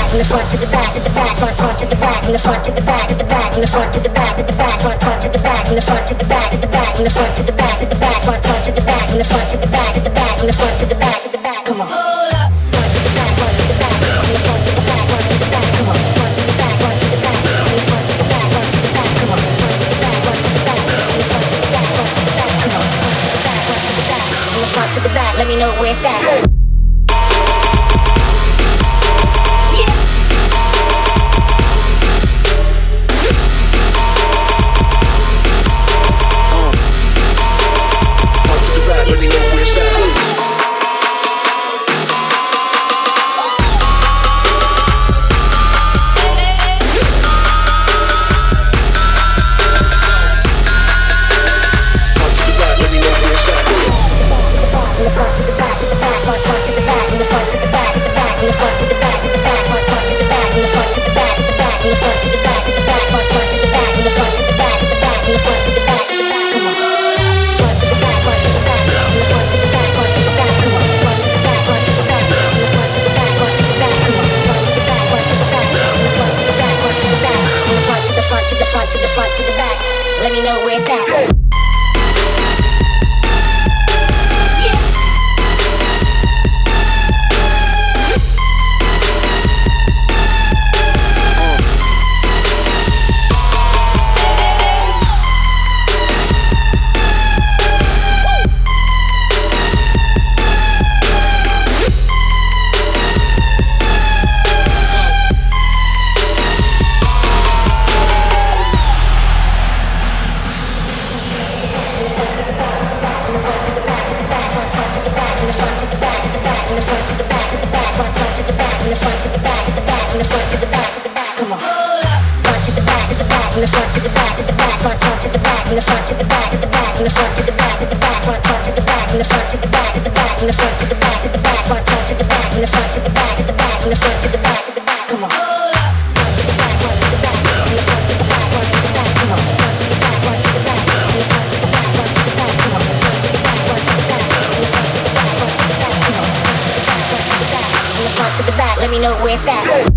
from the front to the back, to the back, front to the back, from the front to the back, to the back, from the front to the back, to the back, front to the back, from the front to the back, to the back, from the front to the back, to the back, front to the back, from the front to the back, to the back, from the front to the back, to the back. Come on. Hold up. Front to the back, front to the back, from the front to the back, front to the back. Come on. Front to the back, front to the back, from the front to the back, front to the back. Come on. Front to the back, front to the back, from the front to the back, front to the back. Come on. Front to the back, front to the back, from the front to the back. Let me know where it's at. Let me know where it's at. From the front to the back, to the back, front to the back, from the front to the back, to the back, from the front to the back, to the back, front to the back, from the front to the back, to the back, from the front to the back, to the back, front to the back, from the front to the back, to the back, from the front to the back, to the back. Come on. Front to the back, front to the back, from the front to the back, front to the back. Come on. Front to the back, front to the back, from the front to the back, front to the back. Come on. Front to the back, front to the back, from the front to the back, front to the back. Come on. Front to the back, front to the back, from the front to the back. Let me know where it's at.